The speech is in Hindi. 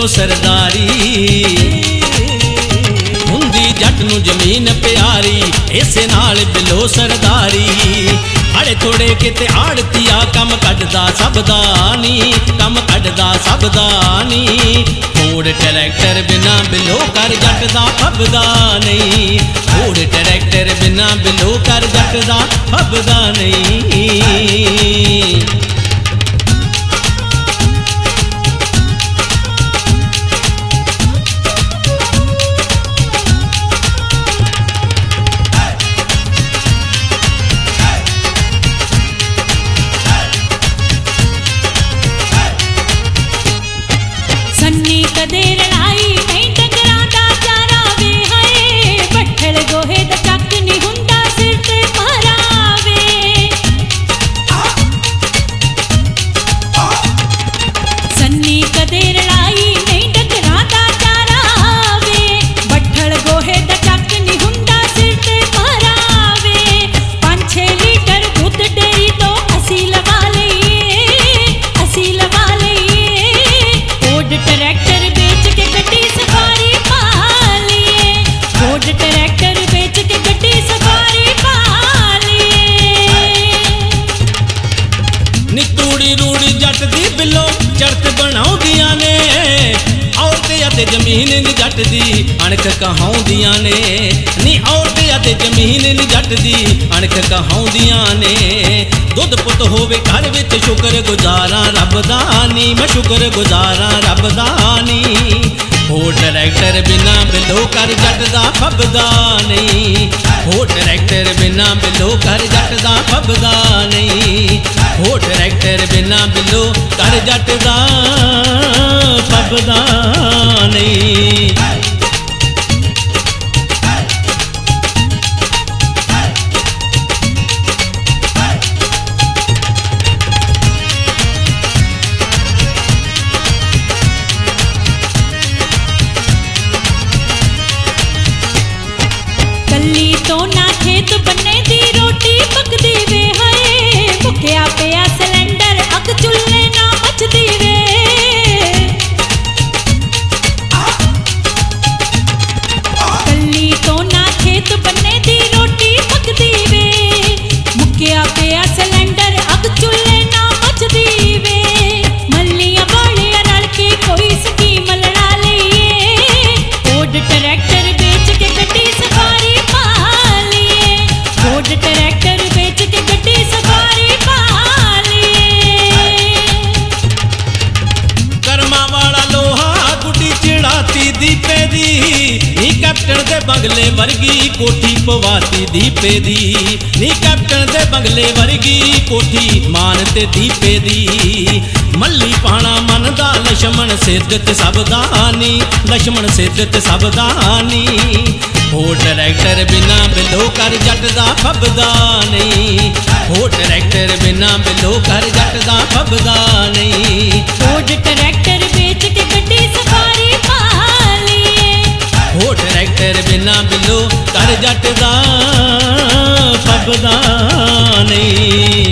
बिलो सरदारी हुंदी जट नू जमीन प्यारी इसे नाल बिलो सरदारी अड़े थोड़े किते आड़तिया कम कटदा सबदा नी कम कटदा सबदा नी होड़ ट्रैक्टर बिना बिलो कर जट दा फबदा नहीं होड़ ट्रैक्टर बिना बिलो कर जट दा फबदा नहीं। सन्नी कदे लड़ाई नहीं डंगरां दा चारा वे हाय बट्ठल गोहे दा चक नहीं हुंदा सिर ते मारावे। सन्नी कदे लड़ाई नहीं डंगरां दा चारा वे बट्ठल गोहे दा चक नहीं हुंदा सिर ते मारावे। 5-6 लीटर दूध डेरी तो असी लवा लईए असी लवा लईए। होड़ ट्रैक्टर बेच के गड्डी सफारी पा लिए होड़ ट्रैक्टर बेच के गड्डी सफारी पा लिए। नी तूड़ी रूड़ी जट दी बिलो चढ़त बनाउंदियां ने औरत अते जमीन नी जट दी अणख कहाउंदियां ने नी औरत अते जमीन नी जट दी अणख कहाउंदियां ने। दुध पुत होवे घर विच शुक्र गुजारा रब दा नी मैं शुक्र गुजारा रब दा नी। होड़ ट्रैक्टर बिना बिलो कर जट दा फबदा नहीं होड़ ट्रैक्टर बिना बिलो कर जट दा फबदा नहीं होड़ ट्रैक्टर बिना बिलो कर जट दा फबदा नहीं। कल्ली तो ना खेत बन्ने दी रोटी पकदी वे हाय मुक्या पिया सिलेंडर अग चुल्हे ना मचदी वे। कल्ली तो ना खेत बन्ने दी रोटी पकदी वे मुक्या पिया सिलेंडर अग चुल्हे ना मचदी वे। मल्लियां बालियां रल के कोई स्कीम लड़ा लईए होड़ ट्रैक्टर बेच के गड्डी सफारी होड़ ट्रैक्टर बेच के गड्डी सफारी पा लिए। कर्मा वाला लोहा गुड्डी चिड़ाती दीपे दी नी कैप्टन दे बंगले वर्गी कोठी पवाती दीपे दी नी कैप्टन दे बंगले वर्गी कोठी मान ते दीपे दी। मल्ली पाना मन दा लक्ष्मण सिद्धत सबदानी लक्ष्मण सिद्धत सबदानी। होड़ ट्रैक्टर बिना बिलो कर जट दा फबदा नहीं होड़ ट्रैक्टर बिना बिलो कर जट दा फबदा नहीं। होड़ ट्रैक्टर बेच के गड्डी सफारी पा लिए होड़ ट्रैक्टर बिना बिलो कर जट दा फबदा नहीं।